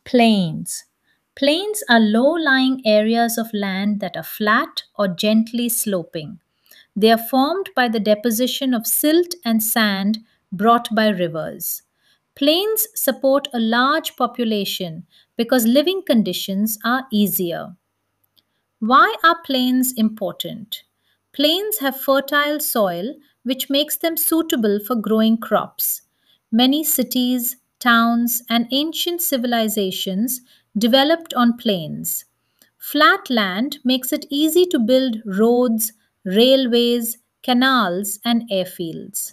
Plains. Plains are low lying areas of land that are flat or gently sloping. They are formed by the deposition of silt and sand brought by rivers. Plains support a large population because living conditions are easier. Why are plains important? Plains have fertile soil which makes them suitable for growing crops. Many cities, towns, and ancient civilizations developed on plains. Flat land makes it easy to build roads, railways, canals, and airfields.